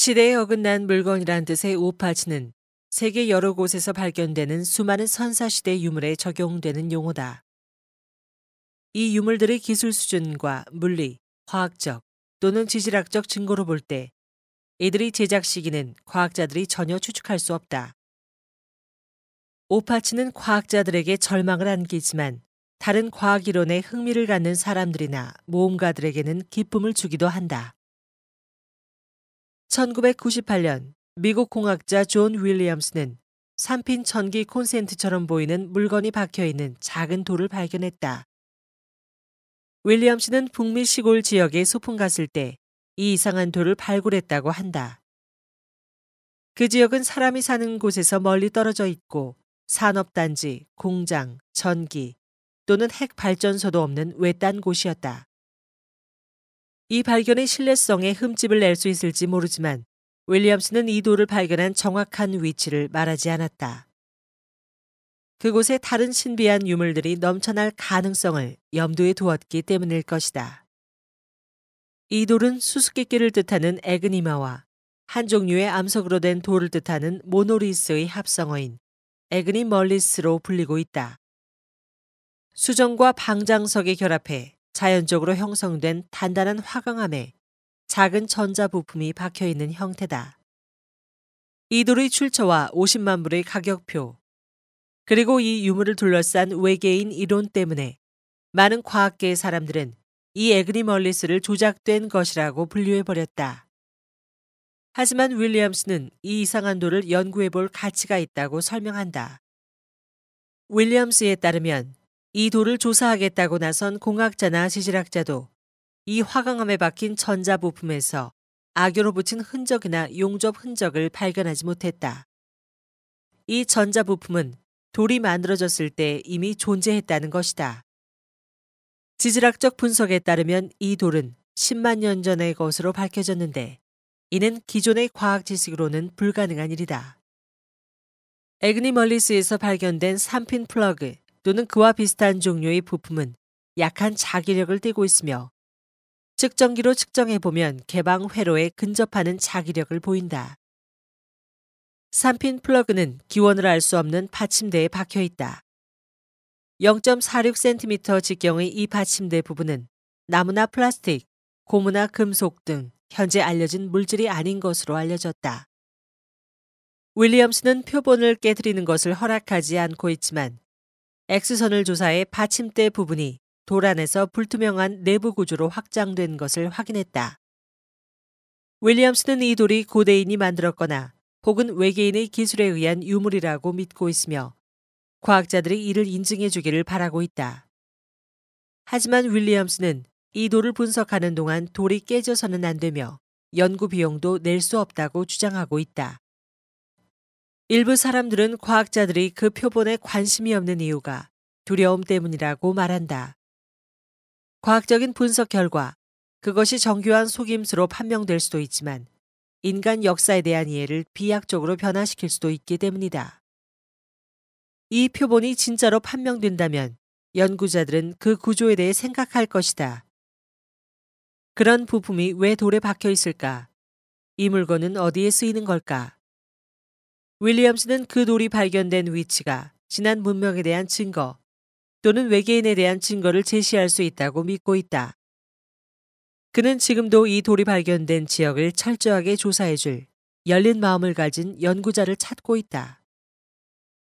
시대에 어긋난 물건이란 뜻의 오파치는 세계 여러 곳에서 발견되는 수많은 선사시대 유물에 적용되는 용어다. 이 유물들의 기술 수준과 물리, 화학적 또는 지질학적 증거로 볼 때 이들의 제작 시기는 과학자들이 전혀 추측할 수 없다. 오파치는 과학자들에게 절망을 안기지만 다른 과학 이론에 흥미를 갖는 사람들이나 모험가들에게는 기쁨을 주기도 한다. 1998년 미국 공학자 존 윌리엄스는 3핀 전기 콘센트처럼 보이는 물건이 박혀있는 작은 돌을 발견했다. 윌리엄스는 북미 시골 지역에 소풍 갔을 때 이 이상한 돌을 발굴했다고 한다. 그 지역은 사람이 사는 곳에서 멀리 떨어져 있고 산업단지, 공장, 전기 또는 핵 발전소도 없는 외딴 곳이었다. 이 발견의 신뢰성에 흠집을 낼 수 있을지 모르지만 윌리엄스는 이 돌을 발견한 정확한 위치를 말하지 않았다. 그곳에 다른 신비한 유물들이 넘쳐날 가능성을 염두에 두었기 때문일 것이다. 이 돌은 수수께끼를 뜻하는 에그니마와 한 종류의 암석으로 된 돌을 뜻하는 모노리스의 합성어인 에그니멀리스로 불리고 있다. 수정과 방장석이 결합해 자연적으로 형성된 단단한 화강암에 작은 전자 부품이 박혀있는 형태다. 이 돌의 출처와 50만 불의 가격표, 그리고 이 유물을 둘러싼 외계인 이론 때문에 많은 과학계의 사람들은 이 에그니멀리스를 조작된 것이라고 분류해버렸다. 하지만 윌리엄스는 이 이상한 돌을 연구해볼 가치가 있다고 설명한다. 윌리엄스에 따르면 이 돌을 조사하겠다고 나선 공학자나 지질학자도 이 화강암에 박힌 전자 부품에서 악유로 붙인 흔적이나 용접 흔적을 발견하지 못했다. 이 전자 부품은 돌이 만들어졌을 때 이미 존재했다는 것이다. 지질학적 분석에 따르면 이 돌은 10만 년 전의 것으로 밝혀졌는데 이는 기존의 과학 지식으로는 불가능한 일이다. 에그니멀리스에서 발견된 3핀 플러그 또는 그와 비슷한 종류의 부품은 약한 자기력을 띠고 있으며 측정기로 측정해보면 개방 회로에 근접하는 자기력을 보인다. 3핀 플러그는 기원을 알 수 없는 받침대에 박혀 있다. 0.46cm 직경의 이 받침대 부분은 나무나 플라스틱, 고무나 금속 등 현재 알려진 물질이 아닌 것으로 알려졌다. 윌리엄스는 표본을 깨트리는 것을 허락하지 않고 있지만 X선을 조사해 받침대 부분이 돌 안에서 불투명한 내부 구조로 확장된 것을 확인했다. 윌리엄스는 이 돌이 고대인이 만들었거나 혹은 외계인의 기술에 의한 유물이라고 믿고 있으며 과학자들이 이를 인증해 주기를 바라고 있다. 하지만 윌리엄스는 이 돌을 분석하는 동안 돌이 깨져서는 안 되며 연구 비용도 낼 수 없다고 주장하고 있다. 일부 사람들은 과학자들이 그 표본에 관심이 없는 이유가 두려움 때문이라고 말한다. 과학적인 분석 결과 그것이 정교한 속임수로 판명될 수도 있지만 인간 역사에 대한 이해를 비약적으로 변화시킬 수도 있기 때문이다. 이 표본이 진짜로 판명된다면 연구자들은 그 구조에 대해 생각할 것이다. 그런 부품이 왜 돌에 박혀 있을까? 이 물건은 어디에 쓰이는 걸까? 윌리엄스는 그 돌이 발견된 위치가 지난 문명에 대한 증거 또는 외계인에 대한 증거를 제시할 수 있다고 믿고 있다. 그는 지금도 이 돌이 발견된 지역을 철저하게 조사해줄 열린 마음을 가진 연구자를 찾고 있다.